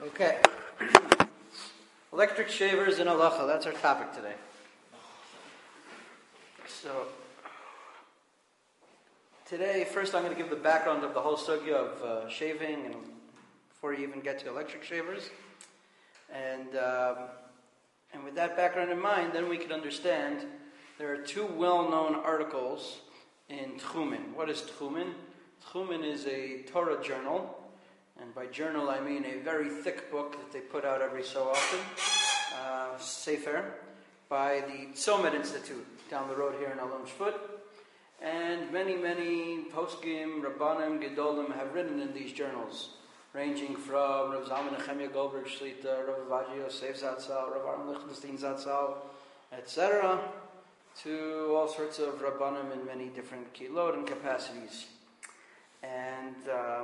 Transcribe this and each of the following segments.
Okay. Electric shavers in halacha. That's our topic today. So, today, first I'm going to give the background of the whole sugya of shaving, and before you even get to electric shavers. And with that background in mind, then we can understand there are two well-known articles in Tchumen. What is Tchumen? Tchumen is a Torah journal, and by journal I mean a very thick book that they put out every so often, Sefer, by the Tzomet Institute down the road here in Alon Shvut. And many poskim, rabbanim, gedolim have written in these journals, ranging from Rav Zalman Nechemia Goldberg Shlita, Rav Avadia Yosef Zatzal, Rav Aaron Lichtenstein Zatzal, etc., to all sorts of rabbanim in many different kilot and capacities. And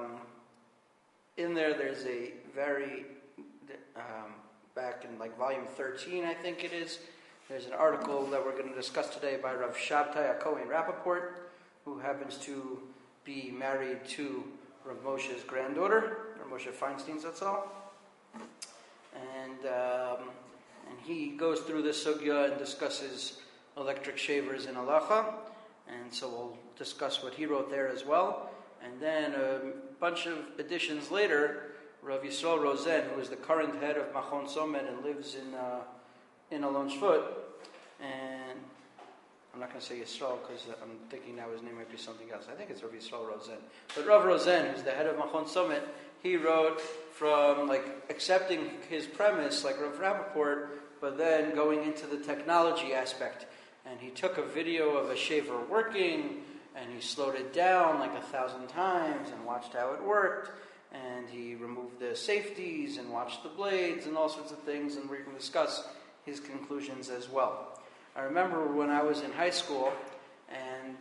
in there's a very, back in like volume 13, I think it is, there's an article that we're going to discuss today by Rav Shabtai Akohen Rappaport, who happens to be married to Rav Moshe's granddaughter, Rav Moshe Feinstein Zatzal. And he goes through this sugya and discusses electric shavers in halacha, and so we'll discuss what he wrote there as well. And then a bunch of editions later, Rav Yisrael Rosen, who is the current head of Machon Tzomet and lives in Alon Shvut, and I'm not going to say Yisrael because I'm thinking now his name might be something else. I think it's Rav Yisrael Rosen. But Rav Rosen, who's the head of Machon Tzomet, he wrote from accepting his premise like Rav Rappaport, but then going into the technology aspect. And he took a video of a shaver working, and he slowed it down 1,000 times and watched how it worked. And he removed the safeties and watched the blades and all sorts of things, and we're going to discuss his conclusions as well. I remember when I was in high school, and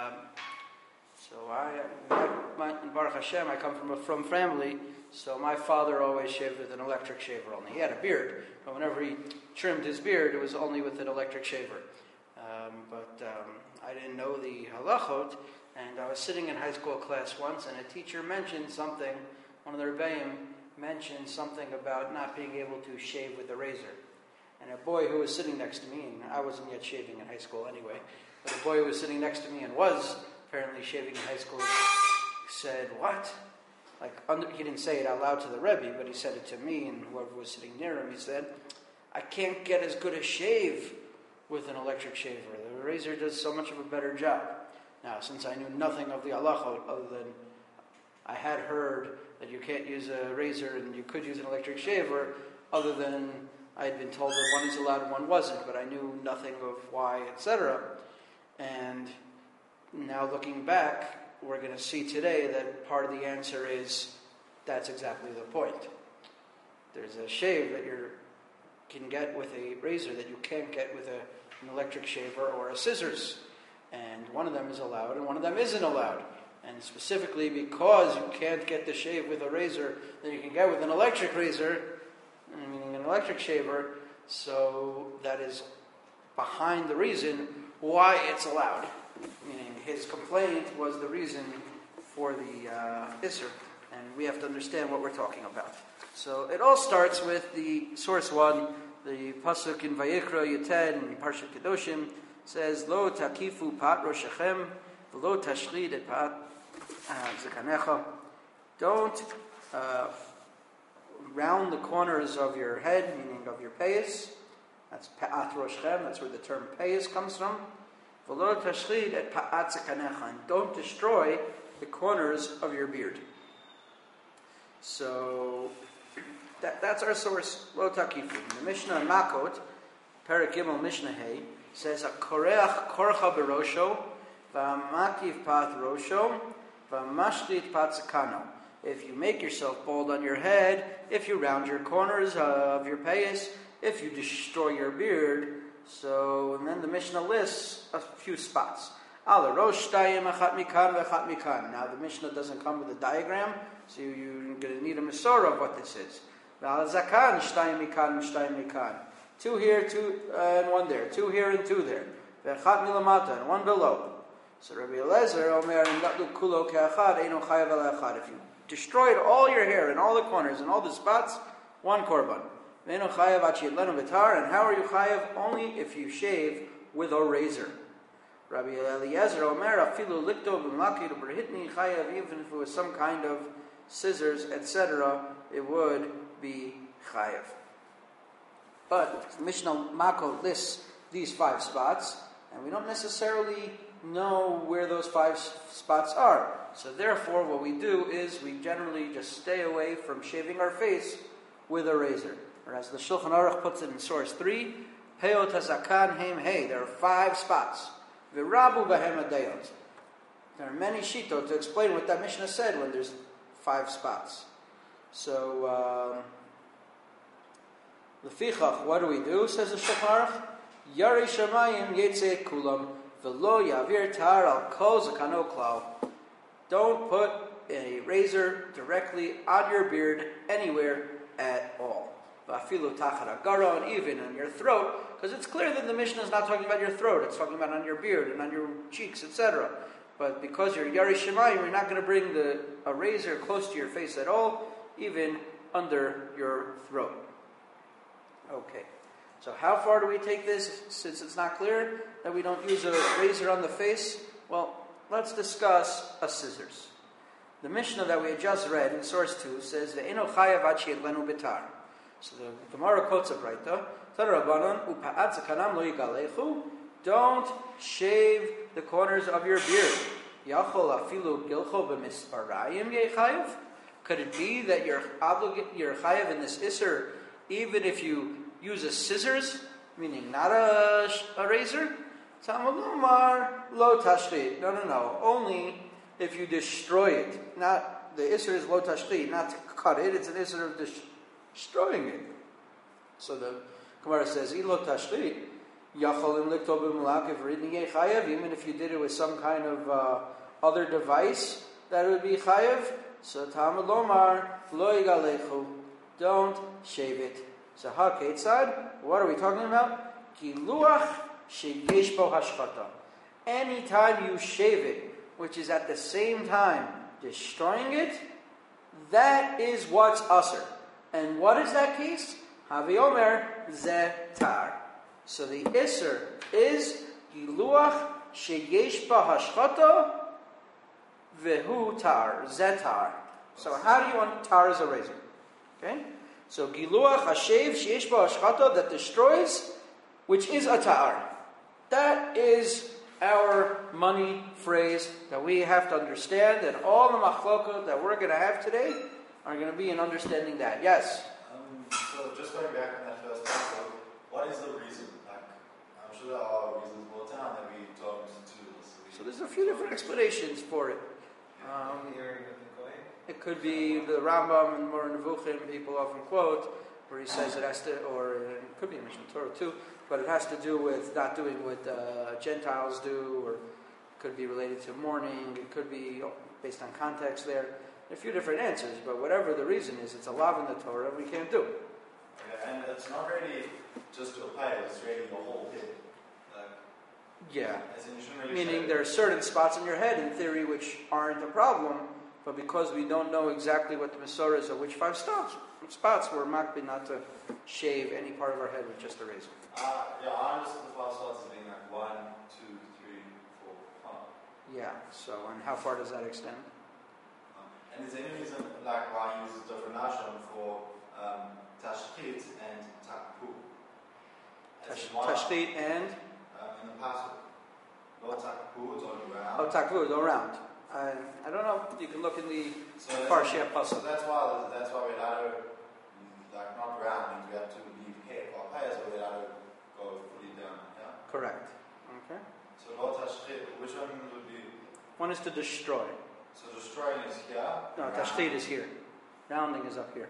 Baruch Hashem, I come from family, so my father always shaved with an electric shaver only. He had a beard, but whenever he trimmed his beard, it was only with an electric shaver. But I didn't know the halachot, and I was sitting in high school class once, and a teacher mentioned something, one of the rebbeim mentioned something about not being able to shave with a razor. And a boy who was sitting next to me, and I wasn't yet shaving in high school anyway, but a boy who was sitting next to me and was apparently shaving in high school said, "What?" He didn't say it out loud to the Rebbe, but he said it to me and whoever was sitting near him. He said, "I can't get as good a shave with an electric shaver. The razor does so much of a better job." Now, since I knew nothing of the halachot other than I had heard that you can't use a razor and you could use an electric shaver, other than I had been told that one is allowed and one wasn't, but I knew nothing of why, etc. And now looking back, we're going to see today that part of the answer is that's exactly the point. There's a shave that you can get with a razor that you can't get with an electric shaver or a scissors. And one of them is allowed and one of them isn't allowed. And specifically because you can't get the shave with a razor that you can get with an electric razor, meaning an electric shaver, so that is behind the reason why it's allowed. Meaning his complaint was the reason for the Isser, and we have to understand what we're talking about. So it all starts with the source one, the pasuk in Vayikra Yated in Parshat Kedoshim says, "Lo takifu pat roshechem, v'lo tashchid et pat zekanecha." Don't round the corners of your head, meaning of your payas. That's pat roshechem. That's where the term payas comes from. V'lo tashchid et pat zekanecha, and don't destroy the corners of your beard. So that's our source, Lo Takifu. The Mishnah in Makot, Perek Gimel Mishnah Hay, says, "Koreach korcha berosho, v'amakiv pat rosho, v'mashlit pat zakano." If you make yourself bald on your head, if you round your corners of your payas, if you destroy your beard, and then the Mishnah lists a few spots. Ala rosh shtayim achat mikan v'achat mikan. Now the Mishnah doesn't come with a diagram, so you're going to need a mesorah of what this is. Zakan, shtayim mikan, shtayim mikan. 2 here, 2 and 1 there. 2 here and 2 there. Ve'achat milamata, and 1 below. So Rabbi Eliezer, Omer, kulo ke'achad, eino chayav el echad. If you destroyed all your hair in all the corners and all the spots, one korban. And how are you chayav? Only if you shave with a razor. Rabbi Eliezer Omer, afilu likto b'mlaki u'berhitni chayav, even if it was some kind of scissors, etc., it would be chayav. But Mishnah Mako lists these 5 spots, and we don't necessarily know where those 5 spots are. So therefore, what we do is we generally just stay away from shaving our face with a razor. Or as the Shulchan Aruch puts it in source 3, Heot hazakan heim hey. There are 5 spots. V'rabu b'hem adayot. There are many shitot to explain what that Mishnah said when there's 5 spots. So, Lefichach, what do? Says the Shulchan Aruch. Yari shamayim yetze kulam v'lo yavir tar al kol zakano klau. Don't put a razor directly on your beard anywhere at all. V'afilu tachat hagara, and even on your throat, because it's clear that the Mishnah is not talking about your throat; it's talking about on your beard and on your cheeks, etc. But because you're Yari Shemayim, you're not going to bring a razor close to your face at all, even under your throat. Okay. So how far do we take this, since it's not clear that we don't use a razor on the face? Well, let's discuss a scissors. The Mishnah that we had just read in source 2 says, Ve'eno chayav ad she'edlenu bitar. So the Gemara quotes a Braita, Tarabanan upa'at zakanam lo yigalechu. Don't shave the corners of your beard. Yachol afilu gilcho b'misparayim yechayav. Could it be that you're chayav in this isser even if you use a scissors, meaning not a razor? Tamalumar lo tashchit. No. Only if you destroy it. Not the isser is lo tashchit, not to cut it. It's an isser of destroying it. So the Gemara says, "Ilo tashchit yacholim likto b'mulak v'ridni chayav." Even if you did it with some kind of other device, that would be chayav. So tamalumar lo yigalechu. Don't shave it. So HaKetzad, what are we talking about? Giluach sheyesh bo hashchata. Anytime you shave it, which is at the same time destroying it, that is what's asr. And what is that case? Havi Omer ze tar. So the isser is giluach sheyesh bo hashchata vehu tar, zetar. So how do you want tar as a razor? Okay? So giluach hashev sheyesh bo hashchata, that destroys, which is a ta'ar. That is our money phrase that we have to understand, and all the machlokot that we're going to have today are going to be in understanding that. Yes? So just going back on that first part, what is the reason? Like, I'm sure there are reasons all the time that we don't do this. So there's a few different explanations for it. It could be the Rambam and Moreh Nevuchim, people often quote, where he says it has to, or it could be in Mishnah Torah too, but it has to do with not doing what Gentiles do, or it could be related to mourning, it could be based on context there. There are a few different answers, but whatever the reason is, it's a law in the Torah, we can't do. Yeah, and it's not really just your pay, it's really your whole head. Yeah, as in you shouldn't really meaning there are certain spots in your head, in theory, which aren't a problem, but because we don't know exactly what the Masorah is, or which 5 spots, we're makbid not to shave any part of our head with just a razor. Yeah, I understand the 5 spots as being like 1, 2, 3, 4, 5. Yeah, so, and how far does that extend? And is there any reason like why you use a different nashon for tashchit and takpu? Tashchit and? In the past, no takpu is on the ground. Oh, takpu is all round. I don't know. You can look in the Parsha Pasuk. So that's why we're allowed to, like, not round, we have to leave hair. Or hairs, we're allowed to go fully down. Yeah. Correct. Okay. So no tashchit, which one would be? One is to destroy. So destroying is here. No, tashchit is here. Rounding is up here.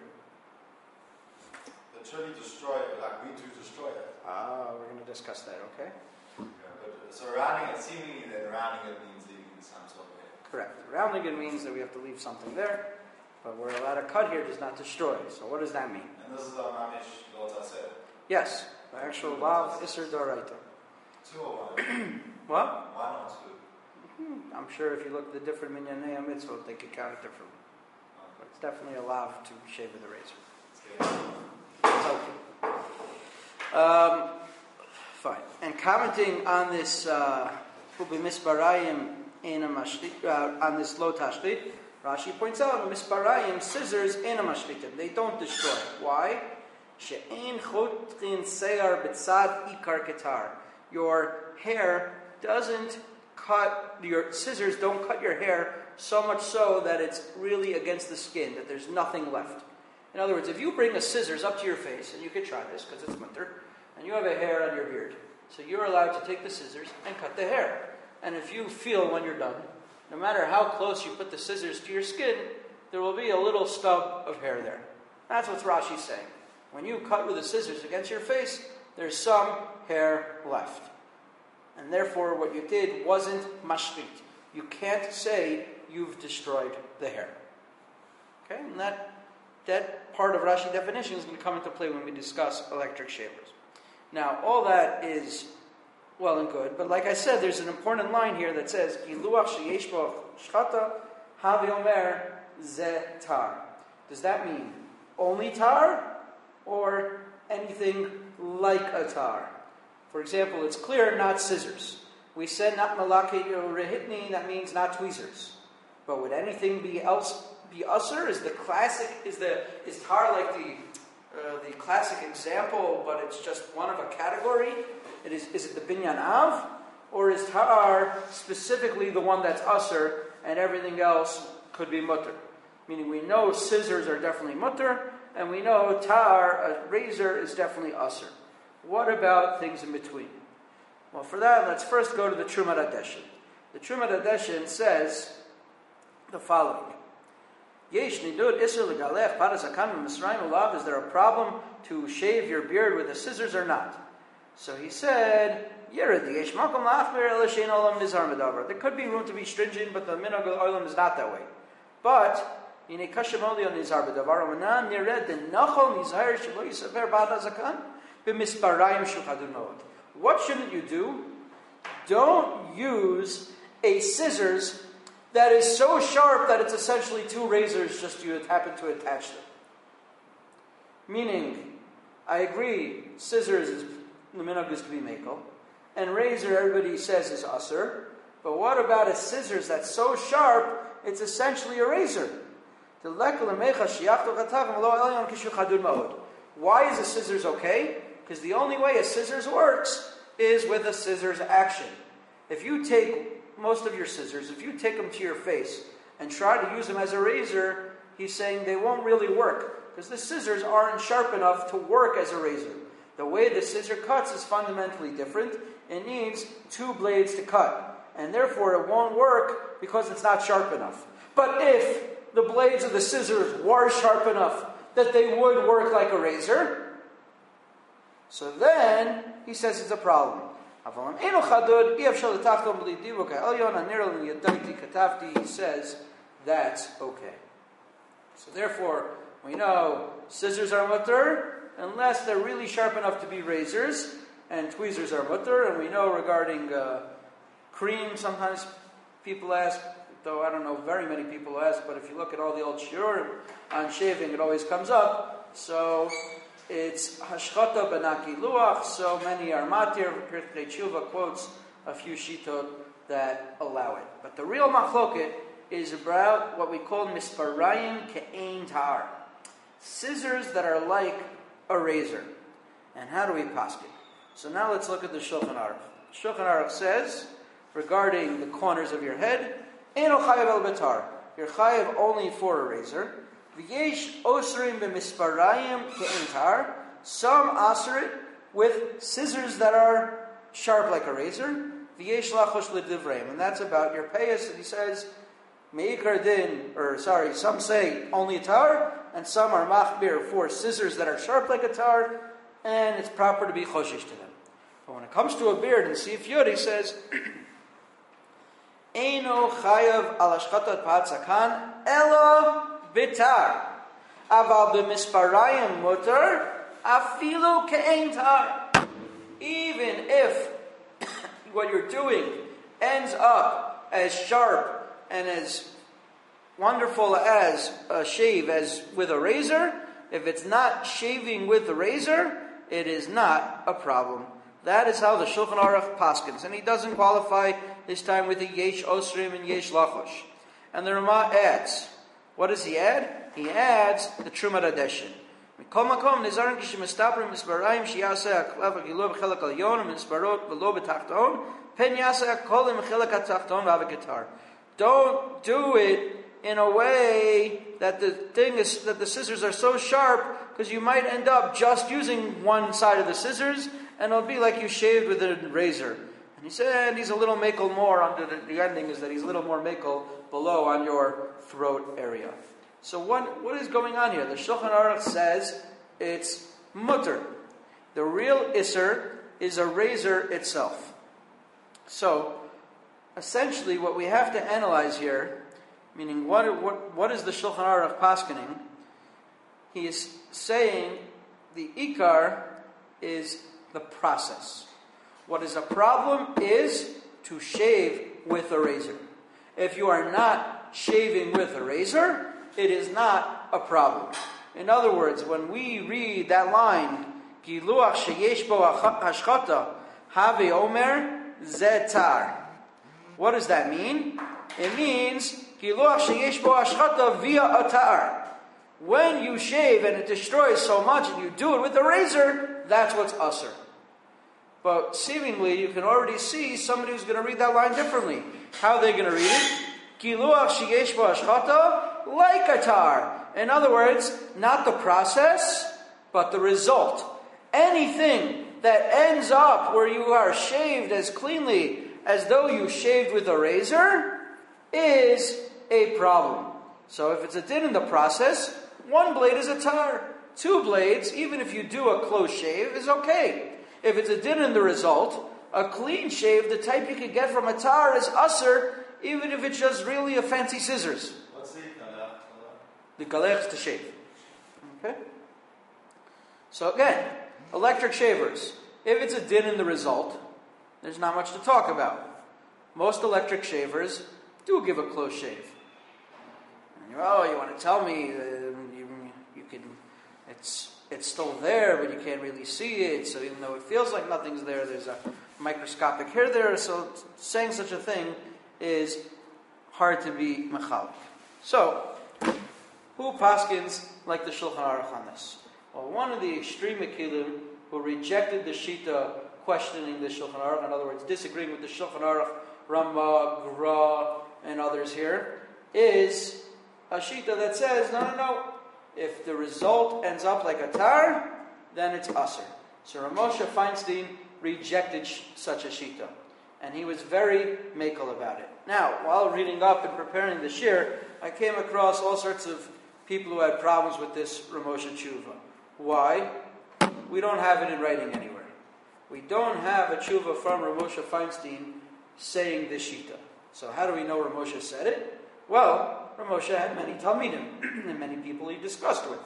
But surely destroy it, like we do destroy it. We're going to discuss that, okay? So rounding it, seemingly then rounding it means leaving some sort of hair. Correct. Rounding it means that we have to leave something there, but we're allowed to cut here, does not destroy. So what does that mean? And this is the Mamish Lota said. Yes, the actual law of Isser Doraita. 2 or 1? What? 1 or 2? I'm sure if you look at the different minyanei mitzvot, they could count it differently. But it's definitely allowed to shave with a razor. Fine. And commenting on this misparayim in a mashlit, on this lo tashlit, Rashi points out misparayim, scissors in a mashlitim. They don't destroy. Why? She'ein chotrin seyar b'tzad ikar ketar. Your hair doesn't cut, your scissors don't cut your hair so much so that it's really against the skin, that there's nothing left. In other words, if you bring a scissors up to your face, and you could try this because it's winter, and you have a hair on your beard, so you're allowed to take the scissors and cut the hair. And if you feel when you're done, no matter how close you put the scissors to your skin, there will be a little stub of hair there. That's what Rashi's saying. When you cut with the scissors against your face, there's some hair left. And therefore, what you did wasn't mashrit. You can't say you've destroyed the hair. Okay? And that part of Rashi definition is going to come into play when we discuss electric shavers. Now, all that is well and good, but like I said, there's an important line here that says, Giluach sheyesh bo shchata havi omer ze tar. Does that mean only tar, or anything like a tar? For example, it's clear, not scissors. We said not malake rehitni, that means not tweezers. But would anything be usher? Is tar like the classic example, but it's just one of a category? Is it the binyan av, or is tar specifically the one that's usher and everything else could be mutter? Meaning we know scissors are definitely mutter, and we know tar, a razor, is definitely usher. What about things in between? Well, for that, let's first go to the Trumat Hadeshin. The Trumat Hadeshin says the following. Is there a problem to shave your beard with the scissors or not? So he said, there could be room to be stringent, but the minhag olam is not that way. But what shouldn't you do? Don't use a scissors that is so sharp that it's essentially two razors, just you happen to attach them. Meaning, I agree, scissors is the minhag is to be mekel, and razor everybody says is aser. But what about a scissors that's so sharp it's essentially a razor? Why is a scissors okay? Because the only way a scissors works is with a scissors action. If you take most of your scissors, if you take them to your face and try to use them as a razor, he's saying they won't really work because the scissors aren't sharp enough to work as a razor. The way the scissor cuts is fundamentally different. It needs two blades to cut, and therefore it won't work because it's not sharp enough. But if the blades of the scissors were sharp enough that they would work like a razor, so then he says it's a problem. He says that's okay. So therefore, we know scissors are mutter unless they're really sharp enough to be razors, and tweezers are mutter. And we know regarding cream, sometimes people ask, though I don't know very many people ask, but if you look at all the old shiurim on shaving, it always comes up. So it's hashchata benaki luach, so many are matir. Pirkei Tshuva quotes a few shitot that allow it. But the real machloket is about what we call misparayim ke'ein tar. Scissors that are like a razor. And how do we paskin? So now let's look at the Shulchan Aruch. Shulchan Aruch says, regarding the corners of your head, Eino chayav el betar. You're chayav only for a razor. V'yesh osrim b'misparayim ke'ein tar. Some osir it with scissors that are sharp like a razor. V'yesh lachosh l'divrayim. And that's about your payas. And he says, meikar din, some say only a tar, and some are machbir for scissors that are sharp like a tar, and it's proper to be choshish to them. But when it comes to a beard, in Sif Yud, he says, Eino chayav al ashchatat pa'atzakan elo bitar. Aval b'misparayim mutar afilu ke'ein tar. Even if what you're doing ends up as sharp and as wonderful as a shave as with a razor, if it's not shaving with the razor, it is not a problem. That is how the Shulchan Aruch paskins. And he doesn't qualify this time with the Yesh Osrim and Yesh Lachosh. And the Ramah adds. What does he add? He adds the Truma Radeshin. Mikol makom nizarim kishimistaprim misbarayim shiyaseh akleva gilur b'chelak al-yon misbarot v'lo b'tachton pen yaseh akolim b'chelak ha-tachton v'avaketar. Don't do it in a way that the scissors are so sharp, because you might end up just using one side of the scissors, and it'll be like you shaved with a razor. And he said he's a little makel more under the ending is that he's a little more makel below on your throat area. So what is going on here? The Shulchan Aruch says it's mutter. The real isser is a razor itself. So essentially what we have to analyze here, meaning what is the Shulchan Aruch paskening? He is saying the ikar is the process. What is a problem is to shave with a razor. If you are not shaving with a razor, it is not a problem. In other words, when we read that line, Giluach sheyesh bo hashchata have omer zetar. What does that mean? It means Giluach sheyesh bo hashchata via atar. When you shave and it destroys so much and you do it with a razor, that's what's usher. But seemingly you can already see somebody who's going to read that line differently. How are they going to read it? Giluach sheyesh bo hashchata like atar. In other words, not the process, but the result. Anything that ends up where you are shaved as cleanly as though you shaved with a razor is a problem. So if it's a din in the process, one blade is a tar. Two blades, even if you do a close shave, is okay. If it's a din in the result, a clean shave, the type you could get from a tar, is usher, even if it's just really a fancy scissors. What's the kalech? The kalech is to shave. Okay? So again, electric shavers. If it's a din in the result, there's not much to talk about. Most electric shavers do give a close shave. And you want to tell me you can? It's still there, but you can't really see it. So even though it feels like nothing's there, there's a microscopic hair there. So saying such a thing is hard to be mechalik. So who paskins like the Shulchan Aruch on this? Well, one of the extreme Mekilim who rejected the Shita questioning the Shulchan Aruch, in other words, disagreeing with the Shulchan Aruch, Rama, Gra, and others here, is a Shita that says, no. If the result ends up like a tar, then it's aser. So Rav Moshe Feinstein rejected such a Shita. And he was very makel about it. Now, while reading up and preparing the shir, I came across all sorts of people who had problems with this Rav Moshe tshuva. Why? We don't have it in writing anywhere. We don't have a tshuva from Rav Moshe Feinstein saying this shita. So how do we know Rav Moshe said it? Well, Rav Moshe had many talmidim and many people he discussed with.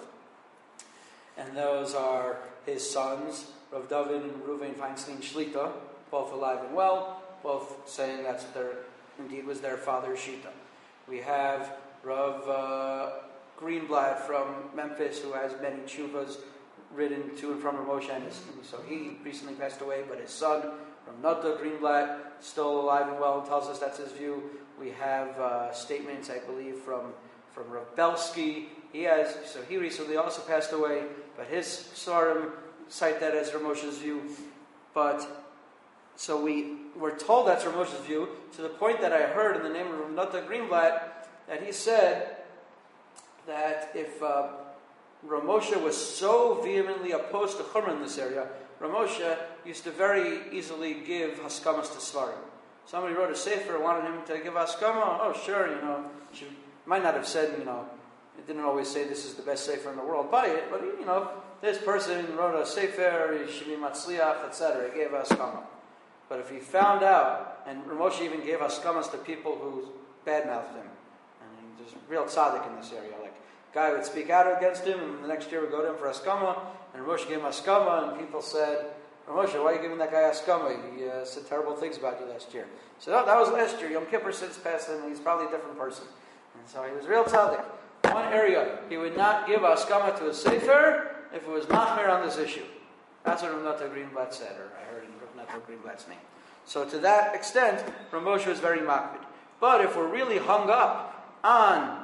And those are his sons, Rav David and Reuven Feinstein Shlita, both alive and well, both saying that's indeed was their father's shita. We have Rav Greenblatt from Memphis, who has many tshuvas written to and from Rav Moshe, and so he recently passed away, but his son, Rav Nata Greenblatt, still alive and well, tells us that's his view. We have statements, I believe, from Rav Belsky. He recently also passed away, but his Svarim cite that as Rav Moshe's view. But so we were told that's Rav Moshe's view, to the point that I heard in the name of Rav Nata Greenblatt that he said that if Rav Moshe was so vehemently opposed to Chumrah in this area, Rav Moshe used to very easily give haskamas to Svarim. Somebody wrote a sefer, wanted him to give haskama. Oh, sure, she might not have said, it didn't always say this is the best sefer in the world, buy it, but, this person wrote a sefer, he should be matzliach, etc. He gave haskama. But if he found out, and Rav Moshe even gave haskamas to people who badmouthed him, and there's a real tzaddik in this area, like, guy would speak out against him, and the next year would go to him for haskama, and Rav Moshe gave him haskama, and people said, Rav Moshe, why are you giving that guy haskama? He said terrible things about you last year. So that was last year. Yom Kippur since passed, and he's probably a different person. And so he was real tzaddik. One area, he would not give haskama to a sefer if it was machmir on this issue. That's what Rav Nata Greenblatt said, or I heard in Rav Nata Greenblatt's name. So to that extent, Rav Moshe was very makpid. But if we're really hung up on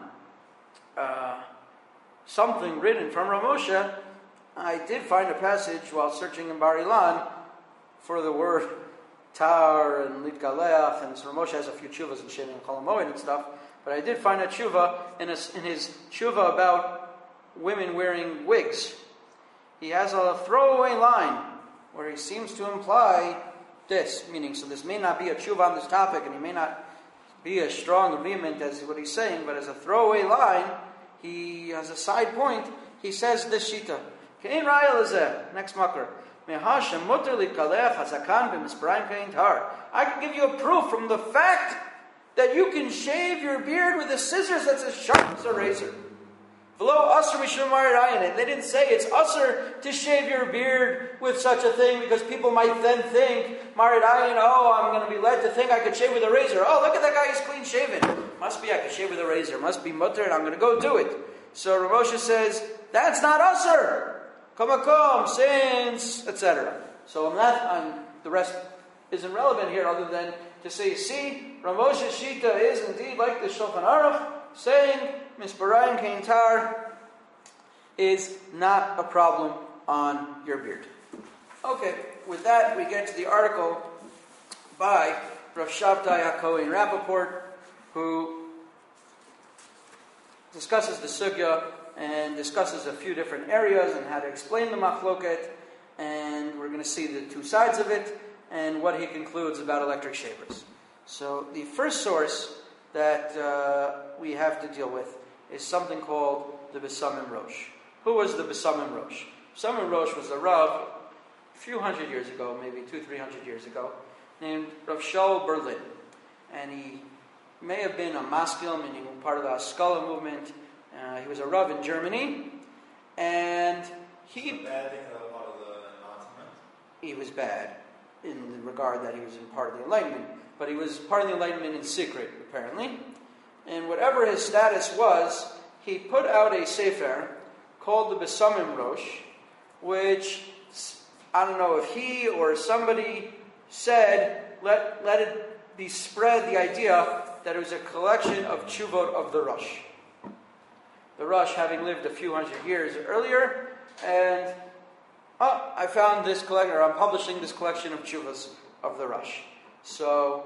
something written from Rav Moshe, I did find a passage while searching in Bar Ilan for the word tar and litgaleach, and so Rav Moshe has a few tshuvas in Shem and Chol HaMoed and stuff, but I did find a tshuva in his tshuva about women wearing wigs. He has a throwaway line where he seems to imply this, meaning, so this may not be a tshuva on this topic, and he may not be as strong and vehement as what he's saying, but as a throwaway line, he has a side point. He says this shita. Kein raya lezeh. Next makar. Mehashem muter likalech hazakan b'misparayim kein tar. I can give you a proof from the fact that you can shave your beard with a scissors that's as sharp as a razor. V'lo asur mishum marirayin. They didn't say it's asur to shave your beard with such a thing because people might then think, marirayin, oh, I'm going to be led to think I could shave with a razor. Oh, look at that guy, he's clean shaven. Must be I could shave with a razor. Must be mutter, and I'm going to go do it. So Rav Moshe says, that's not asur. Kamakom, since, etc. So the rest isn't relevant here other than to say, see, Rav Moshe's shita is indeed like the Shulchan Aruch, saying Misparayim Kein Tar is not a problem on your beard. Okay, with that we get to the article by Rav Shabtai HaKohen Rappaport, who discusses the sugya and discusses a few different areas and how to explain the machloket, and we're going to see the two sides of it and what he concludes about electric shavers. So the first source that we have to deal with is something called the Besamim Rosh. Who was the Besamim Rosh? Besamim Rosh was a Rav a few hundred years ago, maybe 200-300 years ago, named Rav Shaul Berlin. And he may have been a maskil, meaning part of the Haskalah movement. He was a Rav in Germany, and he... Bad thing about part of the Enlightenment? He was bad in the regard that he was in part of the Enlightenment, but he was part of the Enlightenment in secret, apparently. And whatever his status was, he put out a sefer called the Besamim Rosh, which, I don't know if he or somebody said, let it be spread the idea that it was a collection of tshuvot of the Rosh. The Rosh having lived a few hundred years earlier, and I found this collection, or I'm publishing this collection of tshuvas of the Rosh. So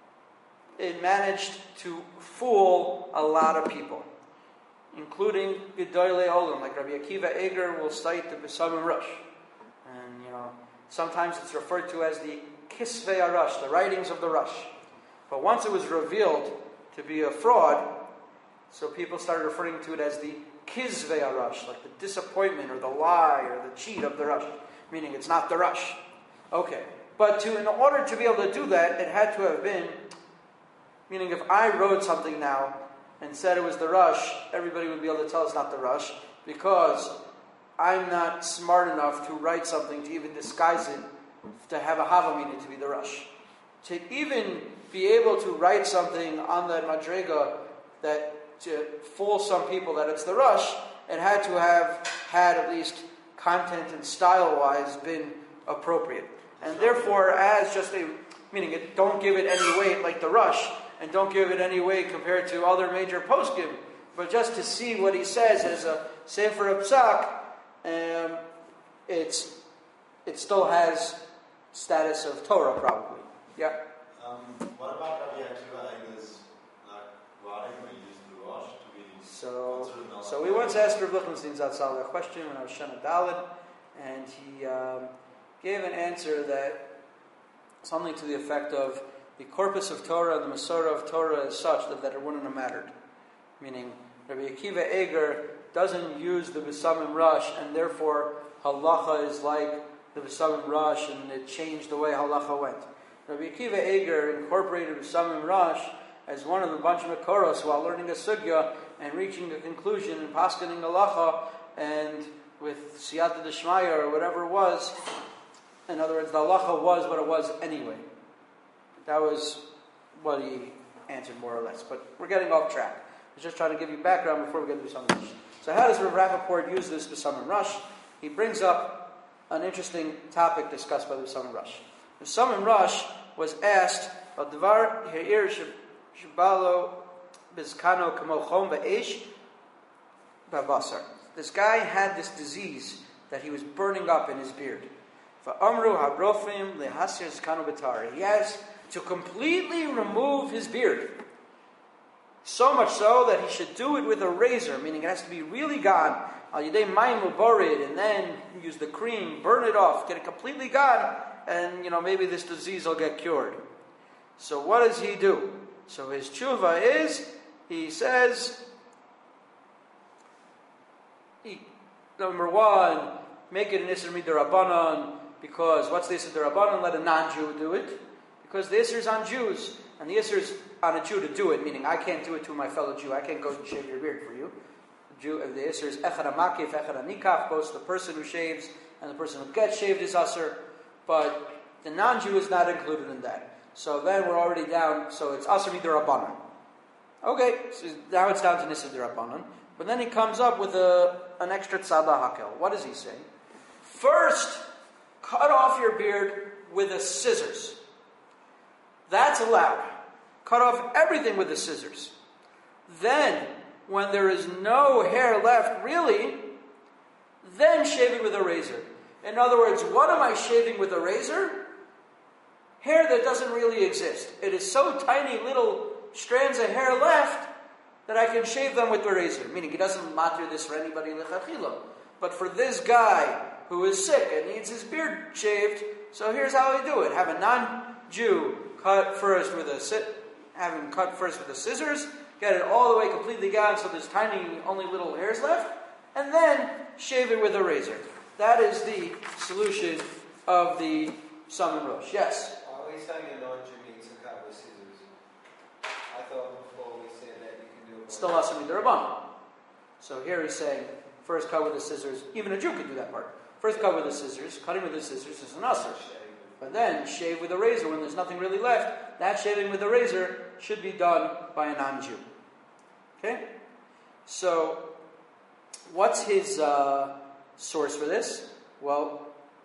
it managed to fool a lot of people, including Gedolei Olam, like Rabbi Akiva Eger will cite the Besamim Rosh. And, sometimes it's referred to as the Kisvei HaRosh, the writings of the Rosh. But once it was revealed to be a fraud, so people started referring to it as the Kizvei HaRosh, like the disappointment or the lie or the cheat of the Rosh, meaning it's not the Rosh. Okay, but in order to be able to do that, it had to have been, meaning if I wrote something now and said it was the Rosh, everybody would be able to tell it's not the Rosh, because I'm not smart enough to write something to even disguise it, to have a Havamina to be the Rosh. To even be able to write something on that Madrega that to fool some people that it's the Rosh, it had to have had at least content and style-wise been appropriate. And therefore, as just meaning it, don't give it any weight like the Rosh, and don't give it any weight compared to other major poskim, but just to see what he says as a Sefer Psak, it still has status of Torah, probably. Yeah? What about Rabbi Akiva Eger's writing where he used the Rosh to be So we once asked Rav Lichtenstein Zatzal a question when I was Shana Daled, and he gave an answer that something to the effect of the corpus of Torah, the Masorah of Torah is such that it wouldn't have mattered. Meaning, Rabbi Akiva Eger doesn't use the Besamim Rosh, and therefore halacha is like the Besamim Rosh, and it changed the way halacha went. Rabbi Akiva Eger incorporated Besamim Rosh as one of the bunch of Mekoros while learning a sugya and reaching a conclusion and paskening halacha, and with siyata d'shmaya or whatever it was. In other words, the halacha was what it was anyway. That was what he answered more or less. But we're getting off track. I was just trying to give you background before we get into something. So how does Rav Rappaport use this Besamim Rosh? He brings up an interesting topic discussed by the Samim Rosh. The Samim Rosh was asked, "Dvar heir shibalo bizkano kamo chom ve'esh babasar." This guy had this disease that he was burning up in his beard. Va'amru habrofim lehasir zkano b'tar. He has to completely remove his beard. So much so that he should do it with a razor, meaning it has to be really gone. Al yedei mayim ubarid, and then use the cream, burn it off, get it completely gone, and maybe this disease will get cured. So what does he do? So his tshuva is, he says, number one, make it an Isser Mid'Rabbanan, because what's the Isser Mid'Rabbanan? Let a non-Jew do it. Because the Isser is on Jews, and the Isser is on a Jew to do it, meaning I can't do it to my fellow Jew. I can't go and shave your beard for you. The Isser is Echad HaMakif, Echad HaNikaf, both the person who shaves and the person who gets shaved is Asr, but the non-Jew is not included in that. So then we're already down, so it's Asr Mid'Rabbanan. Okay, so now it's down to Nisr D'Rabbanan. But then he comes up with an extra tzada hakel. What does he say? First, cut off your beard with the scissors. That's allowed. Cut off everything with the scissors. Then, when there is no hair left, really, then shave it with a razor. In other words, what am I shaving with a razor? Hair that doesn't really exist. It is so tiny little strands of hair left that I can shave them with the razor. Meaning, he doesn't matter this for anybody lechatchila. But for this guy who is sick and needs his beard shaved, so here's how I do it. Have a non-Jew have him cut first with the scissors, get it all the way completely gone so there's tiny, only little hairs left, and then shave it with a razor. That is the solution of the Samim Rosh. Yes? Are we saying a non-Jew needs to cut with scissors? I thought before we said that you can do it. Still Asr Mid'Rabbanan. So here he's saying, first cut with the scissors. Even a Jew can do that part. First cut with the scissors. Cutting with the scissors is an Asr. But then shave with a razor when there's nothing really left. That shaving with a razor should be done by a non-Jew. Okay? So, what's his source for this? Well,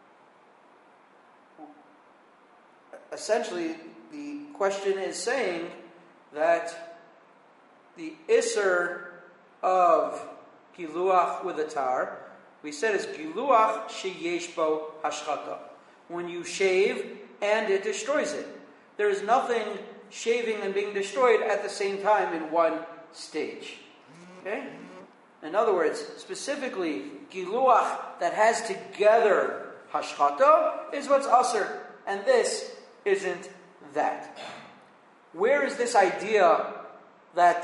essentially, the question is saying that the Isser of Giluach with a tar, we said is Giluach sheyesh bo hashchata. When you shave and it destroys it. There is nothing shaving and being destroyed at the same time in one stage. Okay? In other words, specifically, Giluach that has together hashchata is what's asr, and this isn't that. Where is this idea that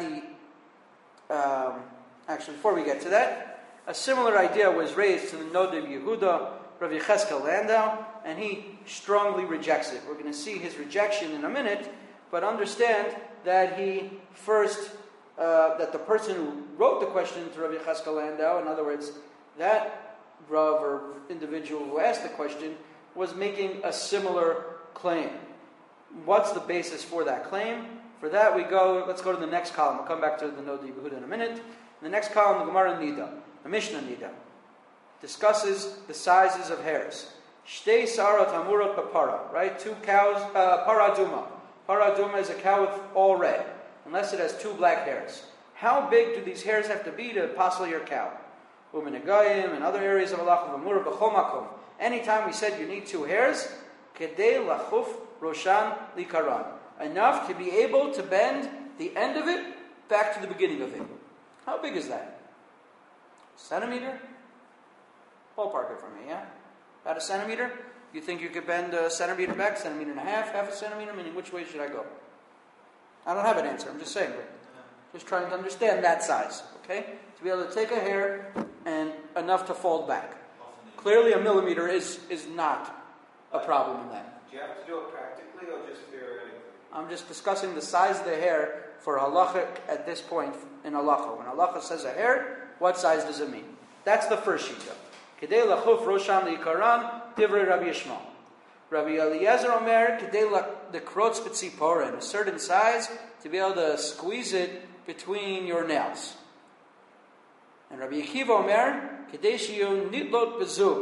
actually, before we get to that, a similar idea was raised to the Nodeb Yehuda, Rabbi Cheskel Landau, and he strongly rejects it. We're going to see his rejection in a minute, but understand that he first, that the person who wrote the question to Rabbi Cheskel Landau, in other words, that Rav or individual who asked the question, was making a similar claim. What's the basis for that claim? For that let's go to the next column. We'll come back to the Nodi Yehuda in a minute. In the next column, the Gemara Nida, the Mishnah Nida, discusses the sizes of hairs. Shtei sarot amurot b'para, right? 2 cows, paraduma. Paraduma is a cow with all red, unless it has 2 black hairs. How big do these hairs have to be to apostle your cow? Uminagayim and other areas of Allah, amurot b'chol makom. Anytime we said you need 2 hairs, kedei lachuf roshan likaran. Enough to be able to bend the end of it back to the beginning of it. How big is that? Centimeter? Ballpark it for me, yeah? About a centimeter? You think you could bend a centimeter back, centimeter and a half a centimeter? Meaning, which way should I go? I don't have an answer. I'm just saying. Just trying to understand that size, okay? To be able to take a hair and enough to fold back. Clearly, a millimeter is not a problem in that. Do you have to do it practically or just theoretically? I'm just discussing the size of the hair for halacha at this point in halacha. When halacha says a hair, what size does it mean? That's the first shita. Kedei lachuf roshan liikaran divrei Rabbi Yishmael. Rabbi Eliezer Omer kedei lekrotz b'tziporen, a certain size to be able to squeeze it between your nails. And Rabbi Akiva Omer kedei shiyu nitlot bezug,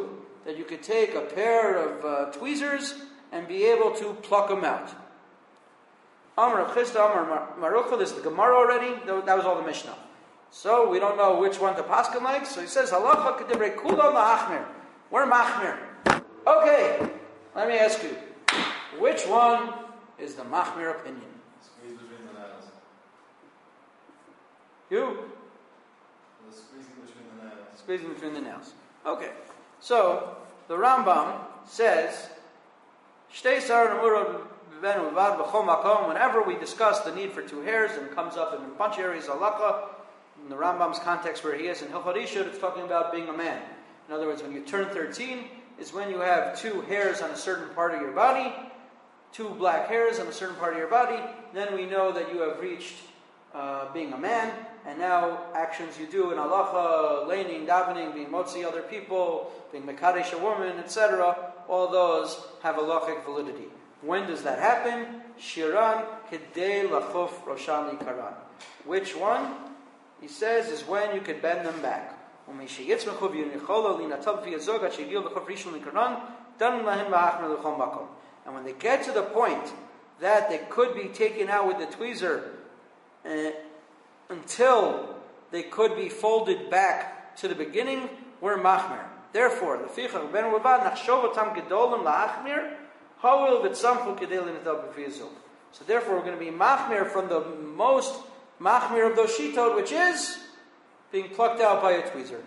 that you could take a pair of tweezers and be able to pluck them out. Amar Chisda, Amar Marucha, this is the Gemara already. That was all the Mishnah. So we don't know which one to paskin like. So he says, Halacha k'divrei kula la'achmir. We're machmir. Okay, let me ask you, which one is the machmir opinion? Squeeze between the nails. You? The squeezing between the nails. Squeezing between the nails. Okay, so the Rambam says, whenever we discuss the need for two hairs, and it comes up in Panchi Aries Halacha, in the Rambam's context where he is in Hilchot Ishud, it's talking about being a man. In other words, when you turn 13, is when you have two hairs on a certain part of your body, two black hairs on a certain part of your body, then we know that you have reached being a man, and now actions you do in halacha, laning, davening, being motzi other people, being mekadesh a woman, etc., all those have halachic validity. When does that happen? Shiran kedei lachuf roshan likaran. Which one? He says is when you can bend them back. And when they get to the point that they could be taken out with the tweezer until they could be folded back to the beginning, we're machmer. Therefore, so therefore we're going to be machmer from the most machmer of those shitot, which is being plucked out by a tweezer.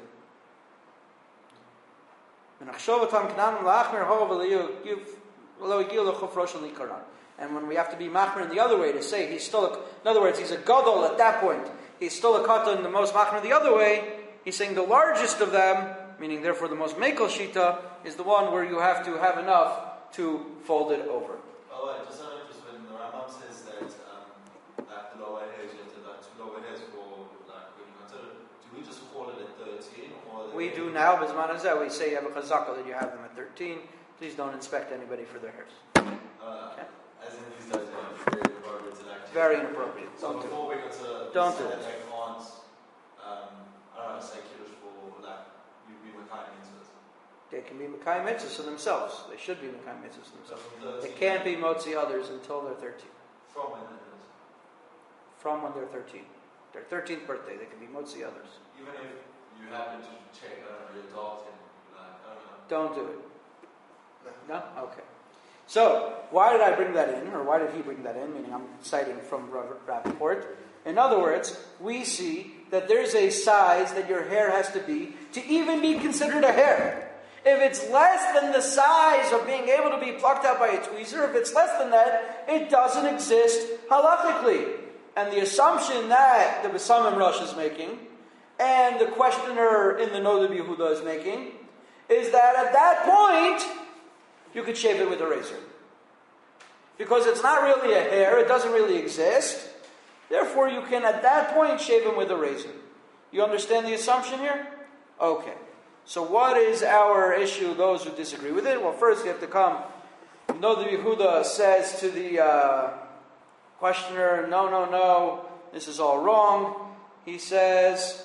And when we have to be machmer in the other way, to say he's still, in other words, he's a gadol at that point, he's still a katan, the most machmer the other way, he's saying the largest of them, meaning therefore the most mekel shita, is the one where you have to have enough to fold it over. Oh, just out of interest, when the Rambam says that the lower hairs, you have to like two lower hairs for like when you consider, do we just call it at 13 or? We do now, Bizman Hazeh, we say you have a chazaka that you have them at 13. Please don't inspect anybody for their hairs. Okay. As in these days, very inappropriate to like. Very inappropriate. So before we go to don't do it. They can't, I don't know, say kiddush for like you be Makai mitzvahs. They can be Makai mitzvahs to themselves. They should be Makai mitzvahs to themselves. They 13, can't be motzi others until they're 13. From when it is? From when they're 13. Their 13th birthday, they can be motzi others. Even if you happen to check, I don't know, your adult and like, I don't know. Don't do it. No? Okay. So, why did I bring that in, or why did he bring that in? Meaning I'm citing from Rappaport. In other words, we see that there's a size that your hair has to be to even be considered a hair. If it's less than the size of being able to be plucked out by a tweezer, if it's less than that, it doesn't exist halachically. And the assumption that the Besamim Rosh is making, and the questioner in the Nodeh Yehuda is making, is that at that point, you could shave it with a razor. Because it's not really a hair, it doesn't really exist. Therefore, you can at that point shave him with a razor. You understand the assumption here? Okay. So what is our issue, those who disagree with it? Well, first you have to come. Nodeh Yehuda says to the questioner, no, this is all wrong. He says,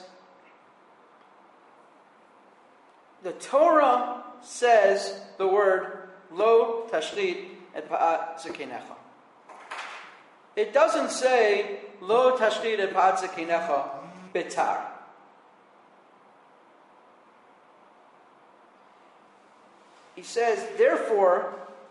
the Torah says the word lo tashlit et pa'at zekenecha. It doesn't say lo tashlit et pa'at zekenecha betar. He says, therefore,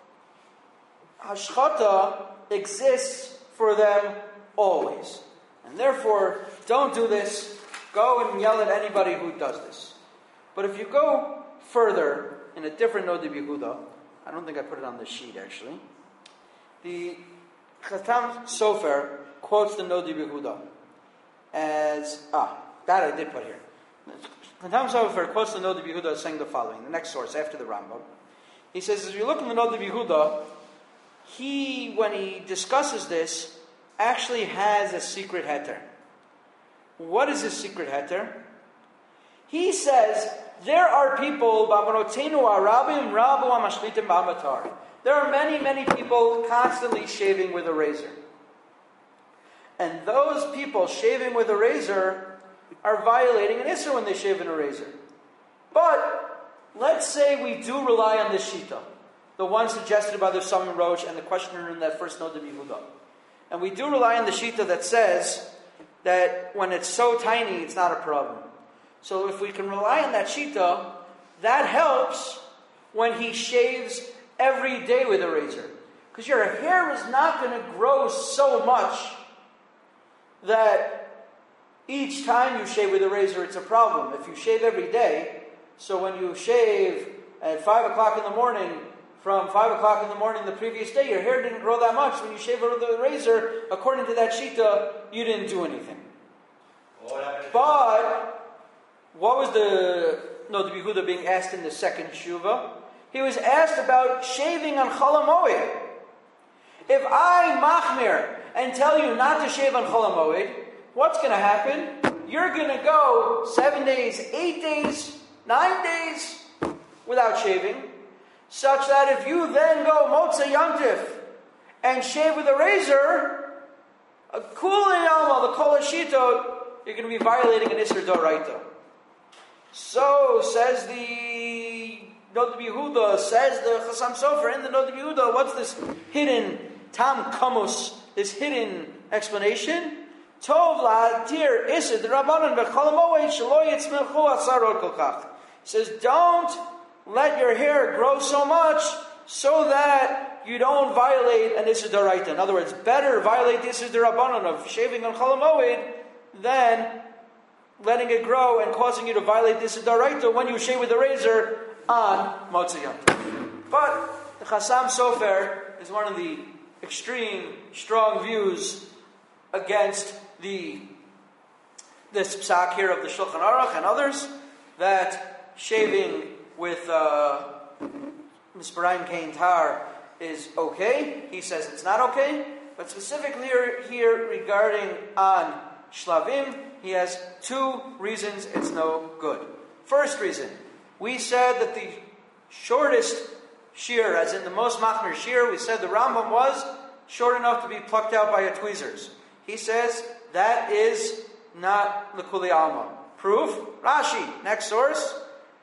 hashchata exists for them always. And therefore, don't do this. Go and yell at anybody who does this. But if you go further, in a different Nodeh Yehuda, I don't think I put it on the sheet actually, the Chatam Sofer quotes the Nodeh Yehuda as, that I did put here. Chatam Sofer quotes the Nodeh Yehuda as saying the following, the next source after the Rambam. He says, as you look in the Nodeh Yehuda, he, when he discusses this, actually has a secret heter. What is his secret heter? He says, there are people, there are many people constantly shaving with a razor. And those people shaving with a razor are violating an issur when they shave in a razor. But let's say we do rely on this shita, the one suggested by the Samim Rosh and the questioner in that first note of Yehuda. And we do rely on the shita that says that when it's so tiny, it's not a problem. So if we can rely on that shita, that helps when he shaves every day with a razor. Because your hair is not going to grow so much that each time you shave with a razor, it's a problem. If you shave every day, so when you shave at 5 o'clock in the morning, from 5 o'clock in the morning the previous day, your hair didn't grow that much. When you shave with a razor, according to that shita, you didn't do anything. But what was the Yehuda being asked in the second shuva? He was asked about shaving on Chol HaMoed. If I machmir and tell you not to shave on Chol HaMoed, what's going to happen? You're going to go 7 days, 8 days, 9 days without shaving, such that if you then go Motzei Yontif and shave with a razor, a Kuli Alma, the Kol HaShito, you're going to be violating an Isser Doraita. So says the Noda B'Yehuda, says the Chassam Sofer in the Noda B'Yehuda, what's this hidden Tam Kamus, this hidden explanation? Tov la'atir Isser D'Rabbanan B'Chol HaMoed shelo yitzmechu asarot kol kach. Says, don't let your hair grow so much so that you don't violate an Isser Doraita. In other words, better violate the Isser D'Rabbanan of shaving on Chol HaMoed than letting it grow and causing you to violate this Doraita when you shave with a razor on Motzei Yontif. But the Chassam Sofer is one of the extreme, strong views against this psak here of the Shulchan Aruch and others, that shaving with Misparayim Kain Tar is okay. He says it's not okay. But specifically here regarding on Shlavim, he has two reasons it's no good. First reason, we said that the shortest shear, as in the most machmir shear, we said the Rambam was short enough to be plucked out by a tweezers. He says that is not L'Kuli Alma. Proof? Rashi, next source.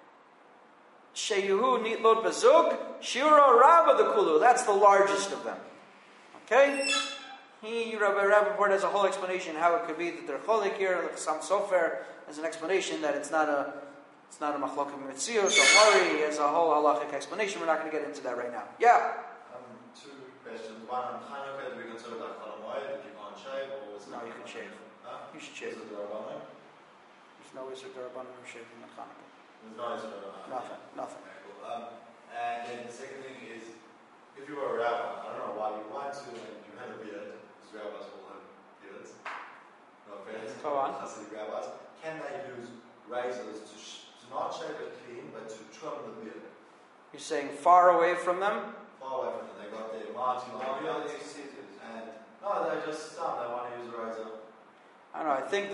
Sheyuhu nitlot bazug, shiro rabba the kulu. That's the largest of them. Okay? Rabbi Rappaport has a whole explanation how it could be that they're cholik here. The Chassam Sofer has an explanation that it's not a machlokim mitzios. Don't worry, he has a whole halachic explanation. We're not going to get into that right now. Yeah. Two questions. One on Chanukah, do we consider that Chol HaMoed that you can't shave, or is No, you can shave. Huh? You should shave. Is it D'Rabbanan? There's no Isser D'Rabbanan for shaving on Chanukah. There's no Isser D'Rabbanan. Nothing. Okay, cool. And then the second thing is, if you were a rabbi, I don't know why you want to, and you had a beard, because rabbis all have beards. No offense. Go on. Hasidic rabbis. Can they use razors to not shave it clean, but to trim the beard? You're saying far away from them? Far away from them. They got their marching beards. And no, they're just dumb. They want to use a razor. I don't know. I think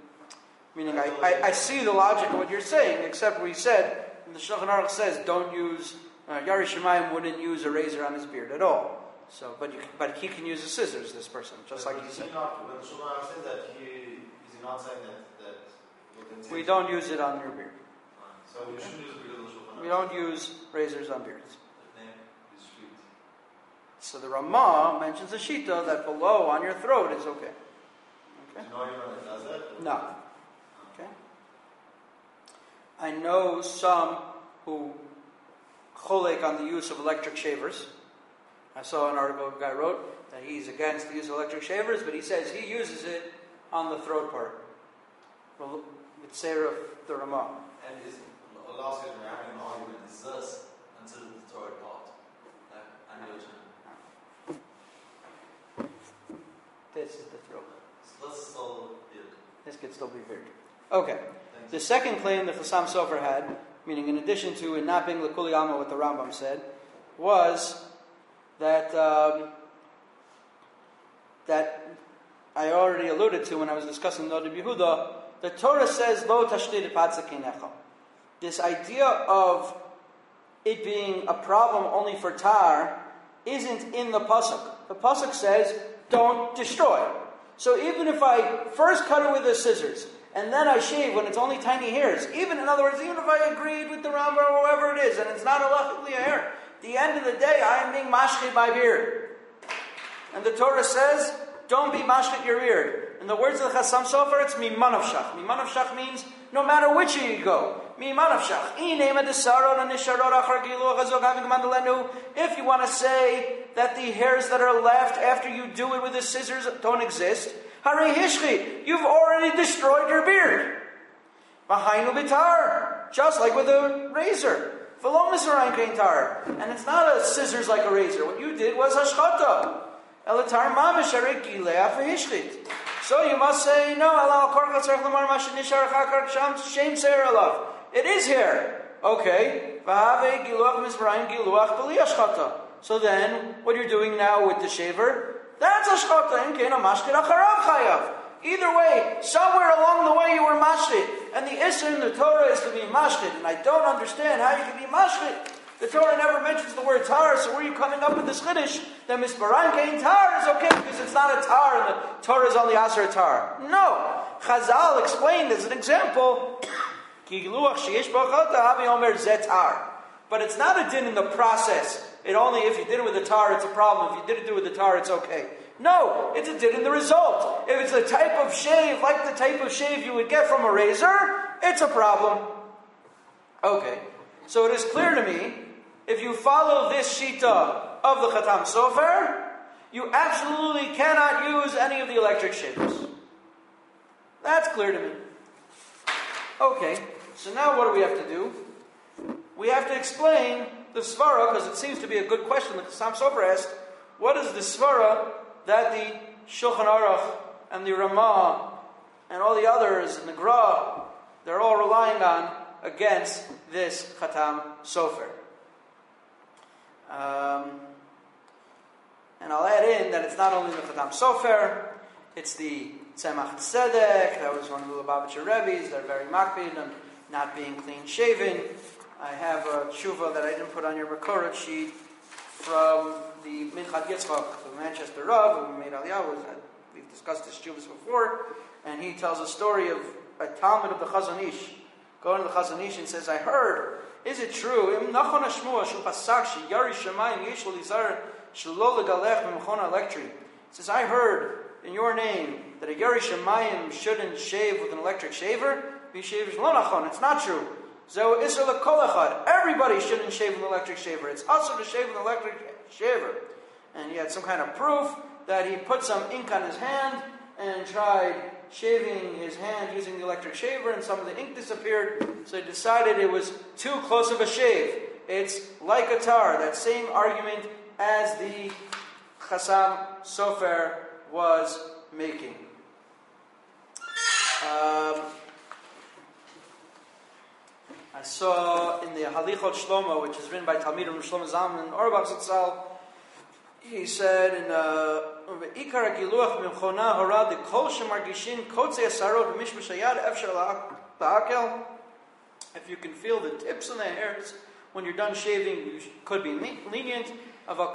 I see the logic of what you're saying, except we said, the Shulchan Aruch says, don't use, Yari Shemayim wouldn't use a razor on his beard at all. So, but he can use the scissors, this person, just like he said. When the Shulchan Aruch says that, is he not saying that We don't use it on your beard. So we shouldn't use it because of the Shulchan Aruch? We don't use razors on beards. The name is street. So the Ramah mentions a shita that below on your throat is okay. Do you know anyone that does that? No. Okay. I know some who cholek on the use of electric shavers. I saw an article a guy wrote that he's against the use of electric shavers, but he says he uses it on the throat part. With Seraph the Ramah. And the last question we're having an argument is this until the throat part. Like, under your chin. This is the throat. So this is still beard. This could still be beard. Okay. Thanks. The second claim that Chassam Sofer had, meaning in addition to it not being L'Kuli Alma, what the Rambam said, was that that I already alluded to when I was discussing Noda B'Yehuda. The Torah says, Lo tashdid patzakinecha. This idea of it being a problem only for tar isn't in the pasuk. The pasuk says, don't destroy. So even if I first cut it with the scissors, and then I shave when it's only tiny hairs. Even, in other words, even if I agreed with the Rambam or whoever it is, and it's not halachically a hair, at the end of the day, I am being mashchit my beard. And the Torah says, don't be mashchit your beard. In the words of the Chassam Sofer, it's mimanavshach. Mimanavshach means no matter which way you go. Mimanavshach. If you want to say that the hairs that are left after you do it with the scissors don't exist, Hare Hishchi, you've already destroyed your beard. Bahainu bitar, just like with a razor. V'lo misarayin kein tar. And it's not a scissors like a razor. What you did was hashchata. Elatar mamish hare gilei v'hishchit. So you must say, no, it is here. Okay. So then, what you're doing now with the shaver, that's ashchata. Either way, somewhere along the way you were mashchit. And the issur in the Torah is to be mashchit. And I don't understand how you can be mashchit. The Torah never mentions the word tar, so where are you coming up with this chiddush? That misbaran kein tar is okay because it's not a tar and the Torah is only aser tar. No. Chazal explained as an example, but it's not a din in the process. It only, if you did it with the tar, it's a problem. If you didn't do it with the tar, it's okay. No, it's a din in the result. If it's the type of shave, like the type of shave you would get from a razor, it's a problem. Okay. So it is clear to me, if you follow this shita of the Chatam Sofer, you absolutely cannot use any of the electric shavers. That's clear to me. Okay, so now what do we have to do? We have to explain the svara, because it seems to be a good question that Chatam Sofer asked. What is the svara that the Shulchan Aruch and the Ramah and all the others and the Gra, they're all relying on against this Chatam Sofer? And I'll add in that it's not only the Chatam Sofer, it's the Tzemach Tzedek, that was one of the Lubavitcher Rebbe's. They're very makpid on not being clean shaven. I have a tshuva that I didn't put on your Makorot sheet from the Minchat Yitzchak, the Manchester Rav, who made Aliyah. We've discussed this tshuvas before, and he tells a story of a Talmud of the Chazon Ish. Going to the Chazon Ish and says, I heard, is it true? He says, I heard in your name that a Yari Shemayim shouldn't shave with an electric shaver. It's not true. Everybody shouldn't shave with an electric shaver. It's also to shave with an electric shaver. And he had some kind of proof that he put some ink on his hand and tried shaving his hand using the electric shaver, and some of the ink disappeared, so he decided it was too close of a shave. It's like a tar, that same argument as the Chassam Sofer was making. I saw in the Halichot Shlomo, which is written by Talmidim Shlomo Zalman and Auerbach Zatzal, he said in Ikar Giluach Mimchona Hara the Kol Shemargishin Kotze Asarot Mishmash Hayad Efshar La'akel. If you can feel the tips of the hairs when you're done shaving, you could be lenient. But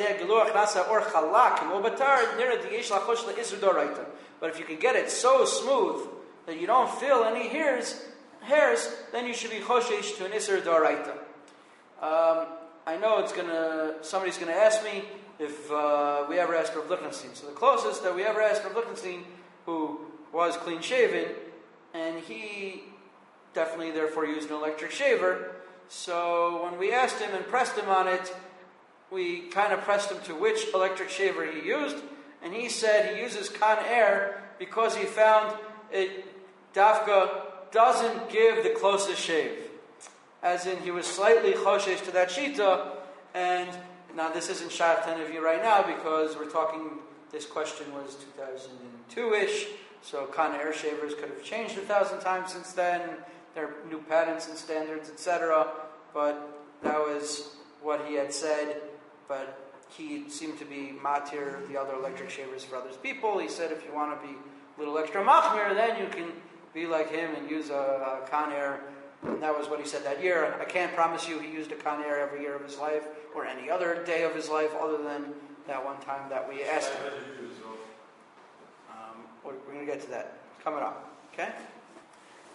if you can get it so smooth that you don't feel any hairs, then you should be choshesh to an Isser Doraita. I know somebody's going to ask me if we ever asked Rav Lichtenstein. So the closest that we ever asked Rav Lichtenstein, who was clean shaven, and he definitely therefore used an electric shaver. So when we asked him and pressed him on it, we kind of pressed him to which electric shaver he used, and he said he uses Con Air because he found it dafka doesn't give the closest shave. As in, he was slightly choshesh to that shita, and now this isn't shayach to any of you right now because we're talking, this question was 2002-ish, so Con Air shavers could have changed 1,000 times since then. There are new patents and standards, etc. But that was what he had said. But he seemed to be matir the other electric shavers for other people. He said if you want to be a little extra machmir, then you can be like him and use a Con Air. And that was what he said that year. I can't promise you he used a Con Air every year of his life or any other day of his life other than that one time that we asked him. We're going to get to that coming up. Okay?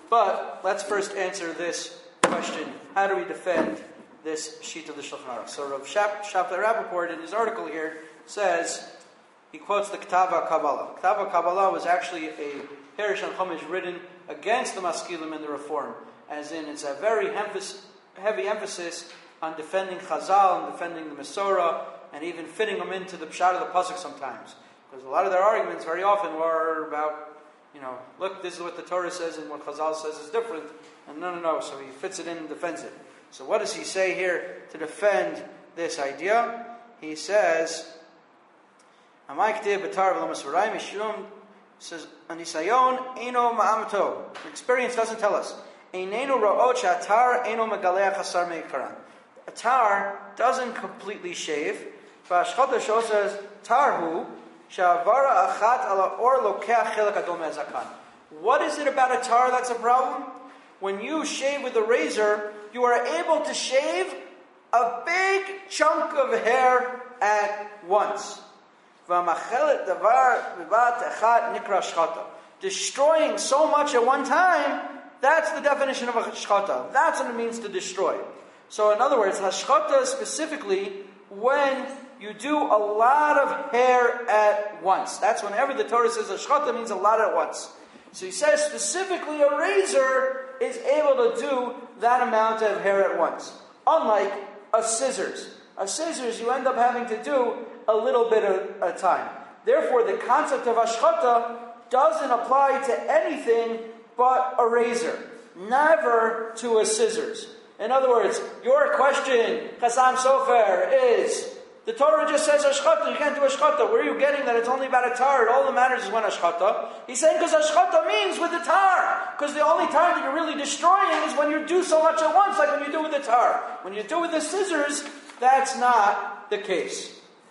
But let's first answer this question: how do we defend this sheet of the Shulchan Aruch? So Rav Shabtai Rappaport in his article here says, he quotes the Ketav HaKabbalah. Ketav HaKabbalah was actually a Perush on Chumash written against the Maskilim in the Reform, as in it's a very heavy emphasis on defending Chazal and defending the Mesorah, and even fitting them into the pshat of the pasuk sometimes. Because a lot of their arguments very often were about, look, this is what the Torah says and what Chazal says is different. And no. So he fits it in and defends it. So what does he say here to defend this idea? He says, says, Anisayon eno ma'amato. Experience doesn't tell us. Einenu ra'ot she'atar eno megaleach hasar meikaran. A tar doesn't completely shave. V'ashchata sho says, tarhu she'avara achat ala or lokeach chelak adom me'zakan. What is it about a tar that's a problem? When you shave with a razor, you are able to shave a big chunk of hair at once. Destroying so much at one time, that's the definition of a shchata. That's what it means to destroy. So in other words, hashchata is specifically when you do a lot of hair at once. That's whenever the Torah says hashchata means a lot at once. So he says specifically a razor is able to do that amount of hair at once. Unlike a scissors. A scissors you end up having to do a little bit at a time. Therefore, the concept of hashchata doesn't apply to anything but a razor. Never to a scissors. In other words, your question, Chassam Sofer, is, the Torah just says hashchata, you can't do hashchata. Where are you getting that it's only about a tar? All that matters is when hashchata. He's saying because hashchata means with the tar. Because the only time that you're really destroying is when you do so much at once, like when you do with the tar. When you do with the scissors, that's not the case.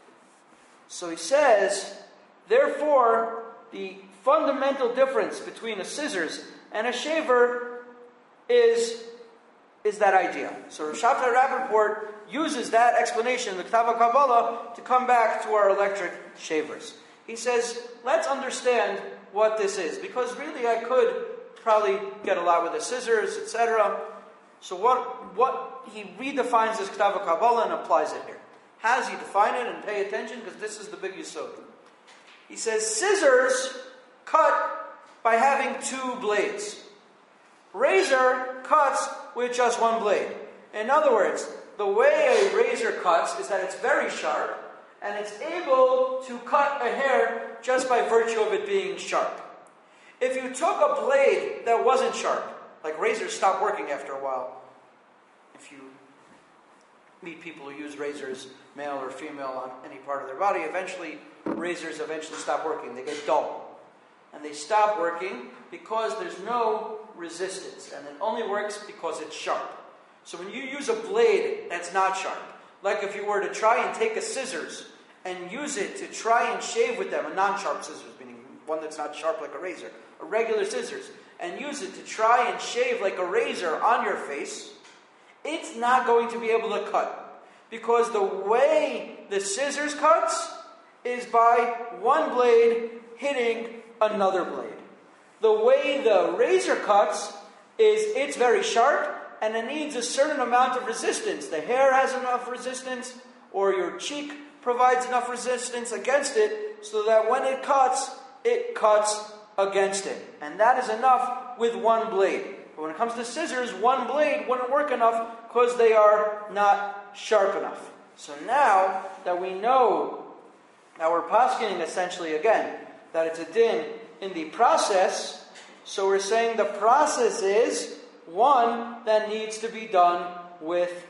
So he says, therefore, the fundamental difference between a scissors and a shaver is that idea. So Rav Shabtai Rappaport uses that explanation, the Ketav HaKabbalah, to come back to our electric shavers. He says, let's understand what this is, because really I could probably get a lot with the scissors, etc. So what he redefines as Ketav HaKabbalah and applies it here. How does he define it? And pay attention, because this is the big yesod. He says, scissors cut by having two blades. Razor cuts with just one blade. In other words, the way a razor cuts is that it's very sharp, and it's able to cut a hair just by virtue of it being sharp. If you took a blade that wasn't sharp, like razors stop working after a while. If you meet people who use razors, male or female, on any part of their body, razors eventually stop working. They get dull. And they stop working because there's no resistance. And it only works because it's sharp. So when you use a blade that's not sharp, like if you were to try and take a scissors and use it to try and shave with them, a non-sharp scissors, meaning one that's not sharp like a razor, a regular scissors, and use it to try and shave like a razor on your face, it's not going to be able to cut. Because the way the scissors cuts is by one blade hitting another blade. The way the razor cuts is it's very sharp and it needs a certain amount of resistance. The hair has enough resistance, or your cheek provides enough resistance against it, so that when it cuts against it. And that is enough with one blade. But when it comes to scissors, one blade wouldn't work enough because they are not sharp enough. So now that we know that we're paskening essentially again, that it's a din in the process, so we're saying the process is one that needs to be done with,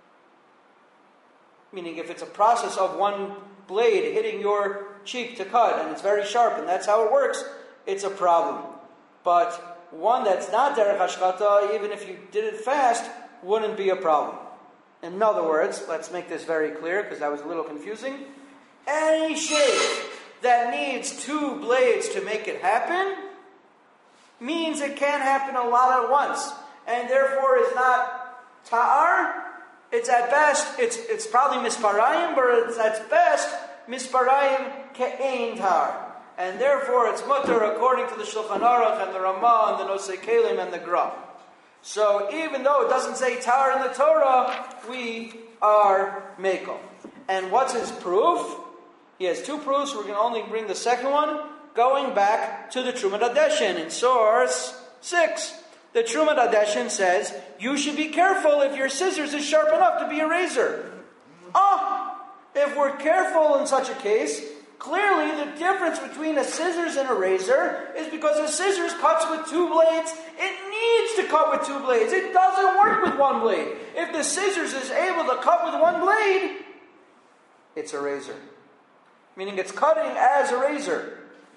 meaning if it's a process of one blade hitting your cheek to cut and it's very sharp and that's how it works, it's a problem. But one that's not derech hashchata, even if you did it fast, wouldn't be a problem. In other words, let's make this very clear because that was a little confusing. Any shave that needs two blades to make it happen means it can't happen a lot at once, and therefore is not ta'ar. It's at best, it's probably misparayim, but it's at best misparayim ke'ein ta'ar. and therefore it's mutter according to the Shulchan Aruch and the Ramah and the Nosei Kelim and the Gra. So even though it doesn't say tar in the Torah, we are mekel. And what's his proof? He has two proofs. We're going to only bring the second one, going back to the Trumat Hadeshin in source 6. The Trumat Hadeshin says, you should be careful if your scissors is sharp enough to be a razor. If we're careful in such a case, clearly the difference between a scissors and a razor is because a scissors cuts with two blades. It needs to cut with two blades. It doesn't work with one blade. If the scissors is able to cut with one blade, it's a razor. Meaning it's cutting as a razor.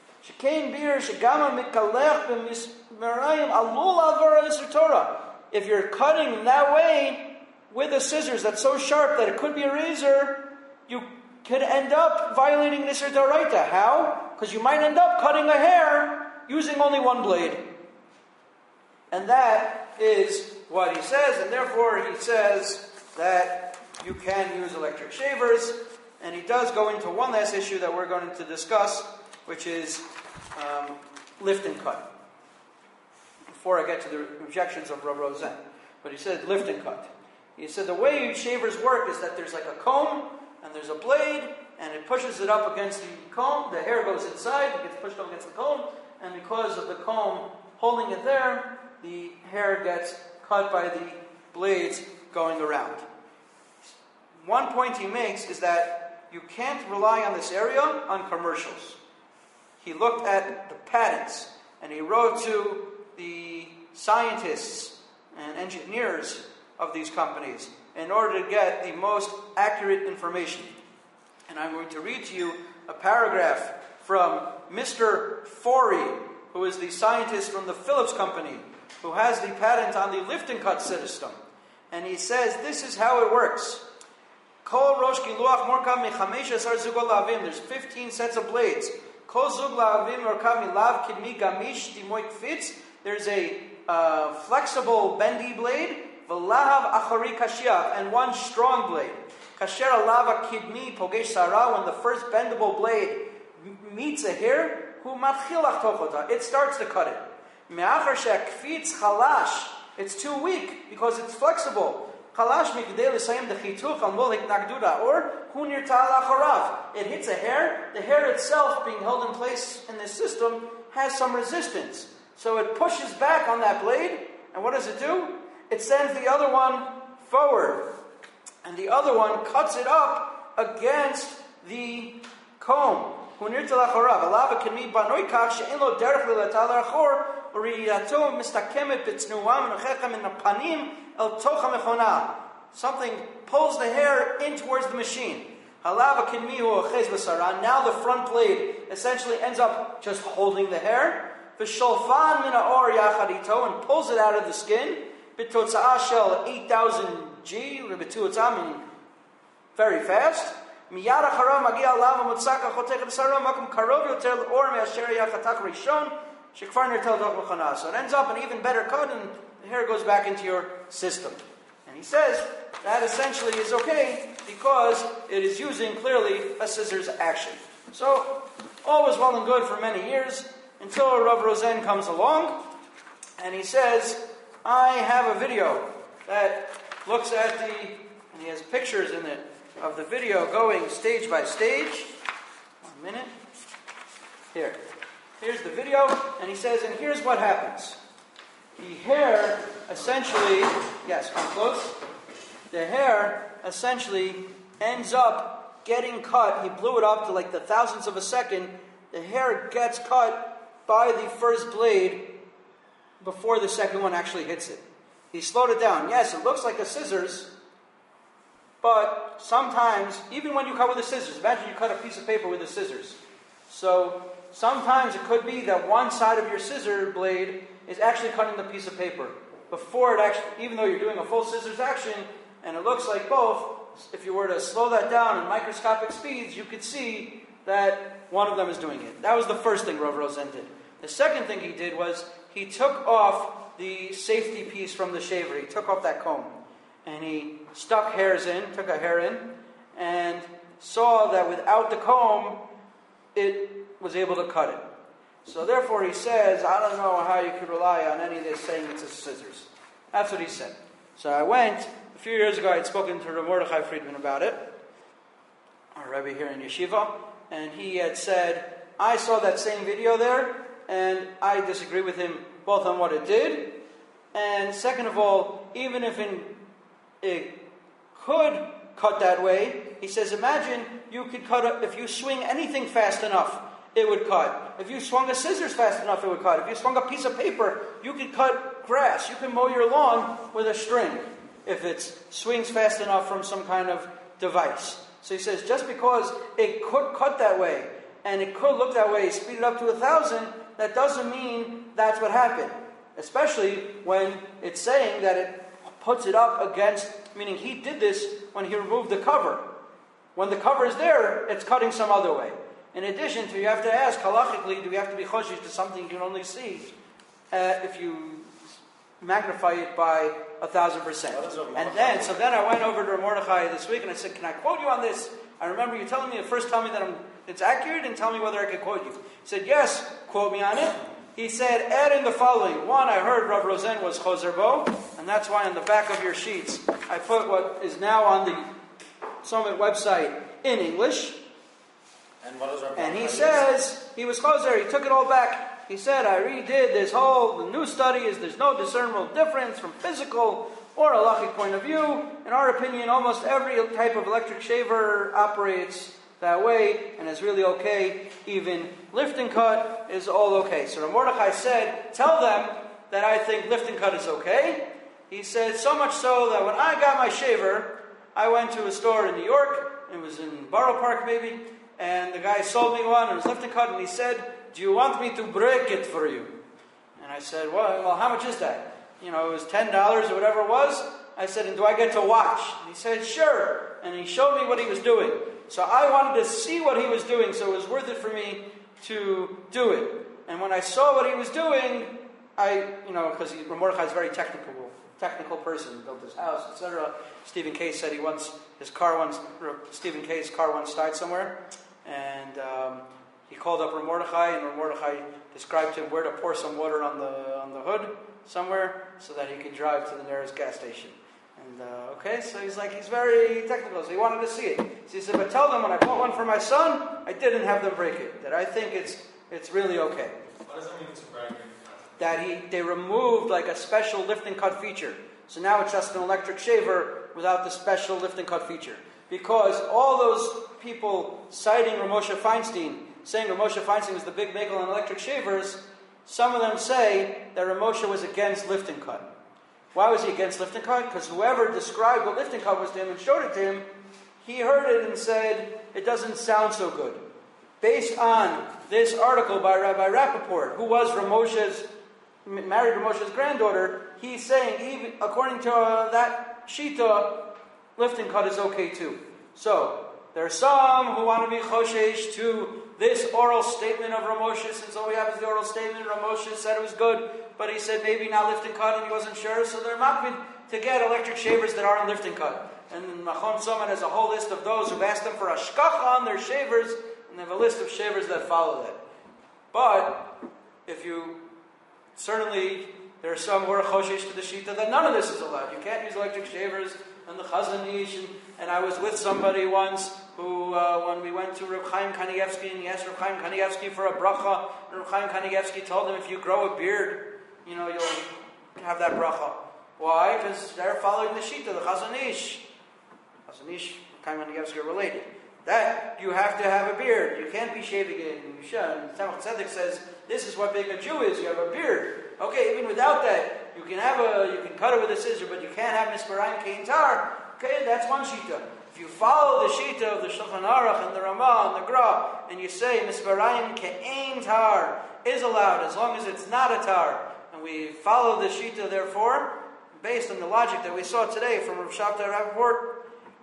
If you're cutting in that way with a scissors that's so sharp that it could be a razor, you could end up violating Nisr D'Oraita. How? Because you might end up cutting a hair using only one blade. And that is what he says, and therefore he says that you can use electric shavers. And he does go into one last issue that we're going to discuss, which is lift and cut. Before I get to the objections of Rav Rosen. But he said lift and cut. He said the way shavers work is that there's like a comb, and there's a blade, and it pushes it up against the comb. The hair goes inside, it gets pushed up against the comb, and because of the comb holding it there, the hair gets cut by the blades going around. One point he makes is that you can't rely on this area on commercials. He looked at the patents, and he wrote to the scientists and engineers of these companies in order to get the most accurate information. And I'm going to read to you a paragraph from Mr. Forey, who is the scientist from the Philips company, who has the patent on the lift and cut system. And he says, this is how it works. There's 15 sets of blades. There's a flexible, bendy blade, and one strong blade. When the first bendable blade meets a hair, it starts to cut it. It's too weak because it's flexible. Or it hits a hair. The hair itself, being held in place in this system, has some resistance. So it pushes back on that blade, and what does it do? It sends the other one forward, and the other one cuts it up against the comb. Something pulls the hair in towards the machine. Now the front blade essentially ends up just holding the hair. And pulls it out of the skin. 8,000 G, very fast. So it ends up an even better cut, and the hair goes back into your system. And he says that essentially is okay because it is using clearly a scissors action. So all was well and good for many years until Rav Rosen comes along, and he says, I have a video that looks at and he has pictures in it of the video going stage by stage. 1 minute. Here's the video, and he says, and here's what happens. The hair essentially, yes, come close. The hair essentially ends up getting cut. He blew it up to like the thousandths of a second. The hair gets cut by the first blade before the second one actually hits it. He slowed it down. Yes, it looks like a scissors, but sometimes, even when you cut with the scissors, imagine you cut a piece of paper with the scissors. So sometimes it could be that one side of your scissor blade is actually cutting the piece of paper before it actually, even though you're doing a full scissors action, and it looks like both, if you were to slow that down in microscopic speeds, you could see that one of them is doing it. That was the first thing Rav Rosen did. The second thing he did was he took off the safety piece from the shaver. He took off that comb. And he took a hair in, and saw that without the comb, it was able to cut it. So therefore he says, I don't know how you could rely on any of this saying it's a scissors. That's what he said. So I went, a few years ago I had spoken to Rav Mordechai Friedman about it, our Rebbe here in Yeshiva, and he had said, I saw that same video there, and I disagree with him both on what it did, and second of all, even if it could cut that way, he says, imagine you could cut if you swing anything fast enough, it would cut. If you swung a scissors fast enough, it would cut. If you swung a piece of paper, you could cut grass. You can mow your lawn with a string if it swings fast enough from some kind of device. So he says, just because it could cut that way, and it could look that way, speed it up to 1,000, that doesn't mean that's what happened. Especially when it's saying that it puts it up against, meaning he did this when he removed the cover. When the cover is there, it's cutting some other way. In addition to, you have to ask, halachically, do we have to be choshesh to something you can only see if you magnify it by 1,000%? And then I went over to Mordechai this week and I said, can I quote you on this? I remember you telling me, first tell me that it's accurate and tell me whether I could quote you. He said, yes, quote me on it. He said, add in the following. One, I heard Rav Rosen was Choser Bo, and that's why on the back of your sheets I put what is now on the Summit website in English. And he says, he was Choser, he took it all back. He said, I redid this the new study is there's no discernible difference from physical or halachic point of view. In our opinion, almost every type of electric shaver operates that way and is really okay. Even lift and cut is all okay. So Mordechai said, tell them that I think lift and cut is okay. He said, so much so that when I got my shaver, I went to a store in New York. It was in Borough Park maybe. And the guy sold me one, and it was lift and cut, and he said, do you want me to break it for you? And I said, well, how much is that? It was $10 or whatever it was. I said, and do I get to watch? And he said, sure. And he showed me what he was doing. So I wanted to see what he was doing, so it was worth it for me to do it. And when I saw what he was doing, because Mordechai is a very technical person, he built his house, etc. Stephen Case said Stephen Case's car once died somewhere, and he called up Mordechai, and Mordechai described to him where to pour some water on the hood somewhere so that he could drive to the nearest gas station. And so he's very technical, so he wanted to see it. So he said, but tell them when I bought one for my son, I didn't have them break it. That I think it's really okay. What does that mean to break it? That they removed like a special lift and cut feature. So now it's just an electric shaver without the special lift and cut feature. Because all those people citing Ramosha Feinstein, saying Ramosha Feinstein was the big makel on electric shavers, some of them say that Ramosha was against lift and cut. Why was he against lift and cut? Because whoever described what lift and cut was to him and showed it to him, he heard it and said, it doesn't sound so good. Based on this article by Rabbi Rappaport, who was married Ramosha's granddaughter, he's saying, even according to that Shita, lift and cut is okay too. So, there are some who want to be choshesh to this oral statement of Ramosha, since all we have is the oral statement. Ramosha said it was good, but he said maybe not lift and cut, and he wasn't sure, so they're makpid to get electric shavers that aren't lift and cut. And Machon Soman has a whole list of those who've asked them for hashkacha on their shavers, and they have a list of shavers that follow that. But, certainly, there are some who are choshesh to the shita that none of this is allowed. You can't use electric shavers and the Chazon Ish. And I was with somebody once who, when we went to Reb Chaim Kanievsky, and he asked Reb Chaim Kanievsky for a bracha, and Reb Chaim Kanievsky told him, if you grow a beard, you'll have that bracha. Why? Because they're following the shita, the Chazon Ish. Chazon Ish, Reb Chaim Kanievsky are related. That you have to have a beard. You can't be shaving it. You should. Tzemach Tzedek says this is what being a Jew is. You have a beard. Okay, even without that, you can cut it with a scissor, but you can't have misparayim kein tar. Okay, that's one shita. If you follow the shita of the Shulchan Aruch and the Ramah and the Gra, and you say misparayim kein tar is allowed as long as it's not a tar, and we follow the shita, therefore, based on the logic that we saw today from Rav Shabtai Rappaport,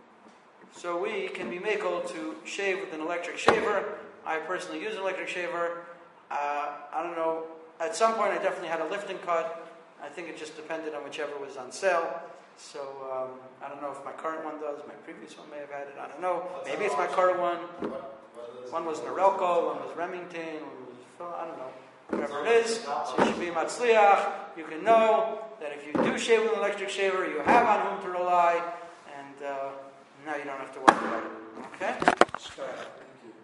so we can be makel to shave with an electric shaver. I personally use an electric shaver. I don't know. At some point, I definitely had a lift and cut. I think it just depended on whichever was on sale. So I don't know if my current one does. My previous one may have had it. I don't know. Maybe it's my current one. What are the One was Norelco, one was Remington, one was, I don't know, whatever it is. So you should be Matzliach. You can know that if you do shave with an electric shaver, you have on whom to rely, and now you don't have to worry about it.